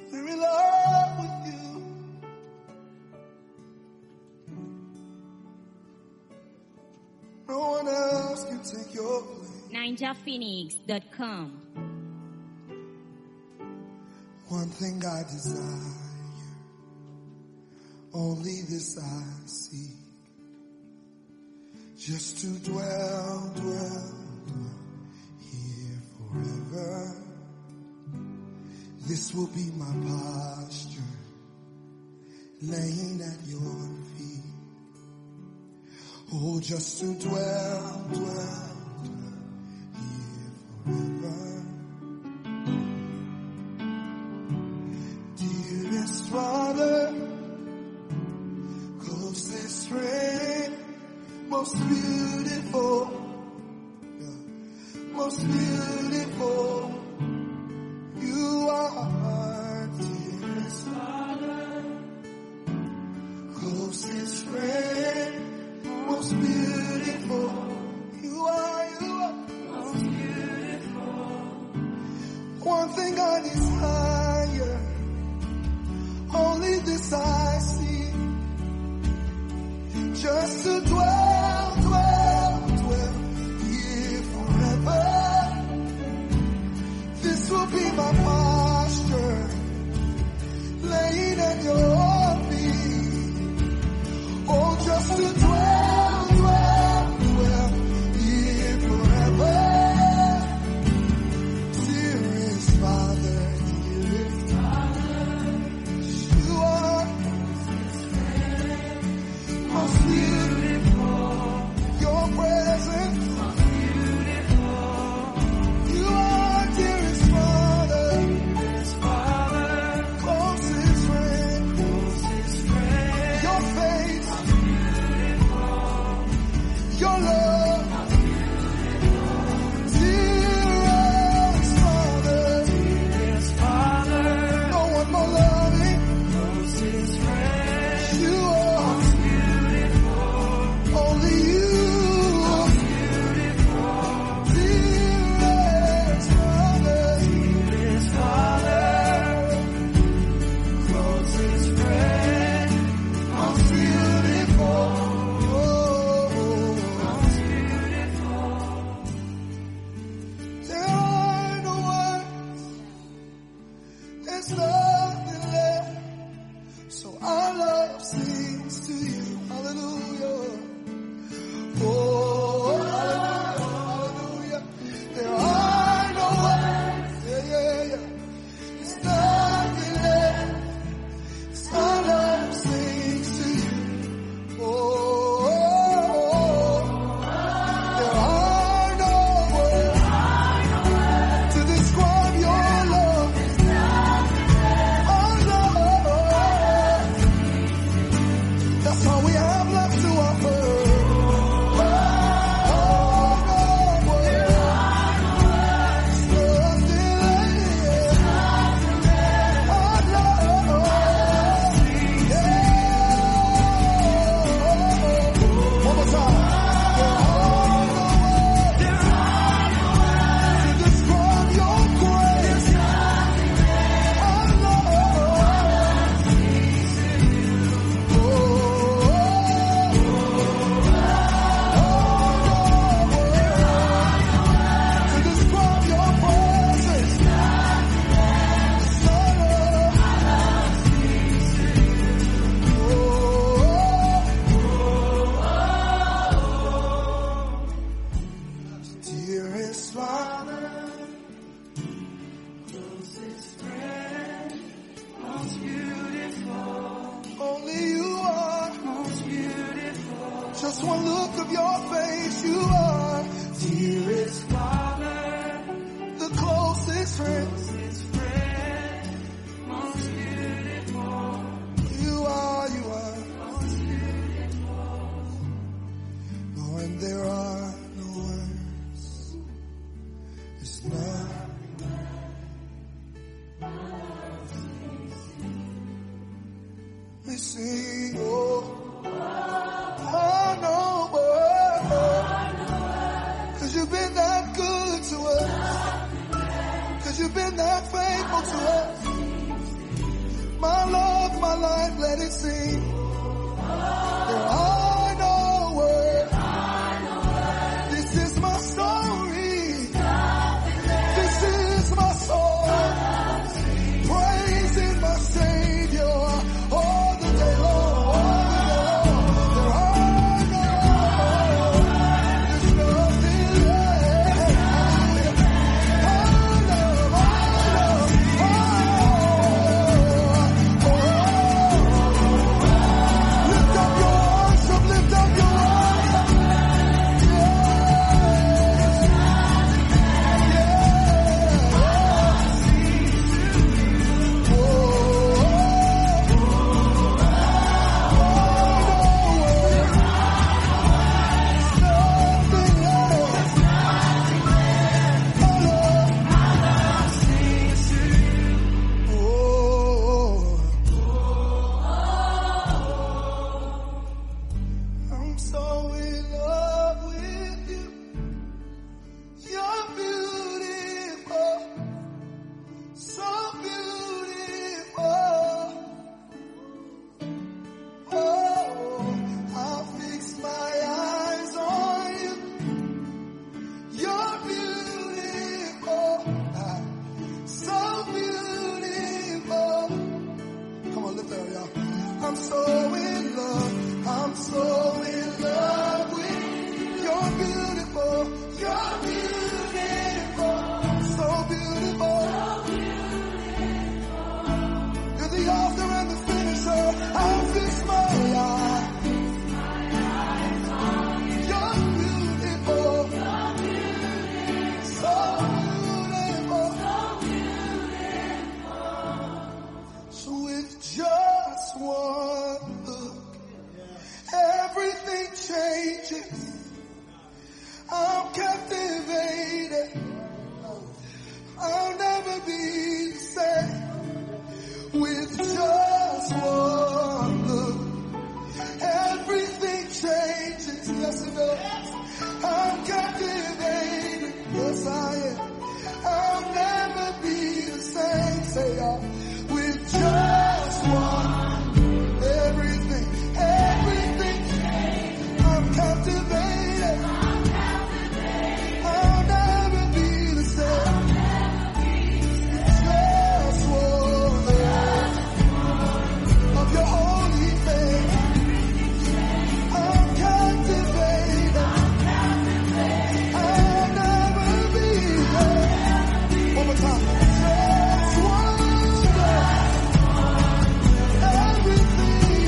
We're in love with you. No one else can take your place. NinjaPhoenix.com. One thing I desire, only this I seek, just to dwell here forever. This will be my posture, laying at your feet. Oh, just to dwell here forever. Dearest Father, closest friend, most beautiful, most beautiful. You are, dearest Father, closest friend, most beautiful. You are most beautiful. One thing I desire, only this I see, just to dwell here forever. This will be my posture, laying at your feet. Oh, just to dwell here forever. Dearest Father, you are most beautiful. Your presence, most beautiful. You are dearest Father, closest friend. Your face, your love, dearest Father, no one more loving. You are only you, dearest Father, closest friend, most beautiful. There are no words, there's nothing left, so our love sings to you. Hallelujah. Oh, hallelujah, hallelujah. There are no words, yeah. There's nothing left, so our love sings to you. Oh, there are no words to describe your love. Our love, that's all we have left to offer. One more time. To describe your grace. Our love. To describe your presence. Dearest Father, closest friend, most beautiful. Only you are most beautiful. Just one look of your face, you are dearest Father, the closest friend, most beautiful. You are most beautiful. Oh, and there are no words. It's not. We sing, oh, no word. 'Cause you've been that good to us. 'Cause you've been that faithful to us. let it sing. There are no words. This is my story. This is my song. Praising my Savior all the day long. There are no words. There's nothing left. Lift up your worship, lift up your worship. I'm so in love with you. You're beautiful, so beautiful. Oh, I'll fix my eyes on you. You're beautiful, so beautiful. Come on, lift that up, y'all. I'm so in love. I'm so in love with you. You're beautiful. You're beautiful. So beautiful. You're the author and the finisher. I'll fix my eyes. You're beautiful. So beautiful. So with just one look, everything changes. I'm captivated. I'll never be the same. With just one look, everything changes. Yes, it does. I'm captivated. Yes, I am. I'll never be the same. Say, y'all. With just one, everything changes. I'm captivated. I'll never be the same. Just one of your holy faith. I'm captivated. I'll never be there. One more time. Just one. Everything.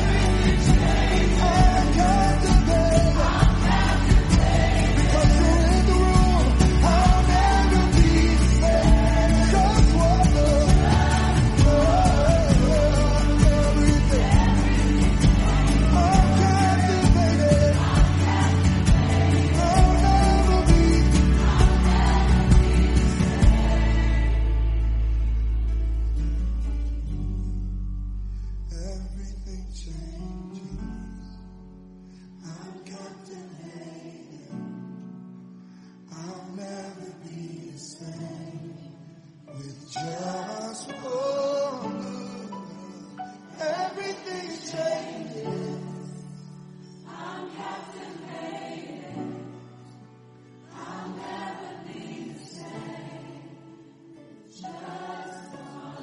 I'm captivated. Because you're in the room. I'll never be the same. Just one look. Everything. I'm captivated. I'll never be. Everything changes. I'm captivated. I'll never be the same. With just one look, everything changes. I'm captivated. I'll never be the same. Just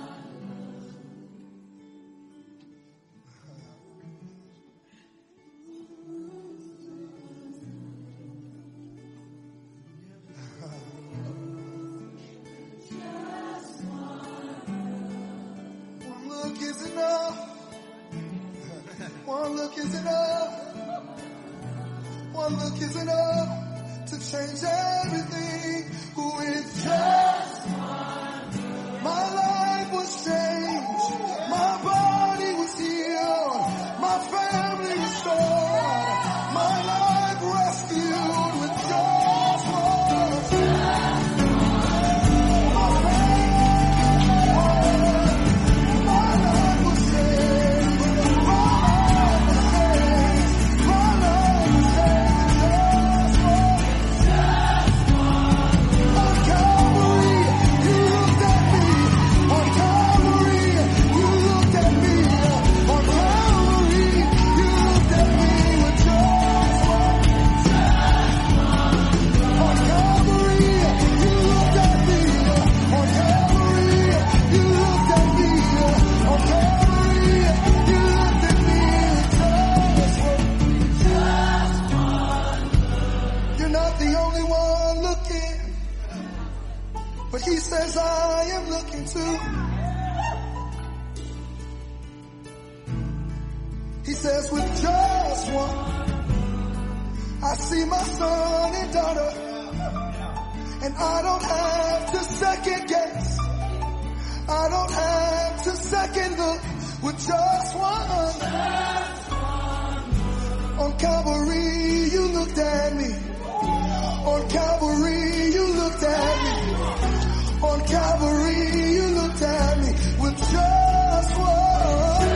one look is enough. One look is enough. One look is enough to change everything. With just my life was changed. My body was healed. My family restored. My life rescued with just one. My life was changed. My life was changed. My life was changed. Just one. On Calvary. just one. I see my son and daughter, and I don't have to second guess. I don't have to second look with just one. On Calvary, you looked at me. On Calvary, you looked at me. On Calvary, you looked at me with just one.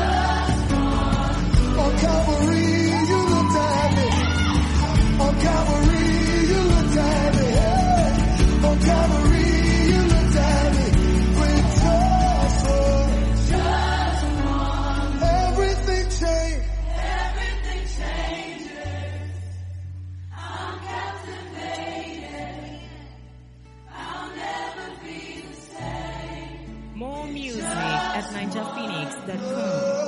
On Calvary, you looked at me. On Calvary, you looked at me. On Calvary, you looked at me with just one. Everything changed. Everything changes. I'm captivated. I'll never be the same. More music at NinjaPhoenix.com.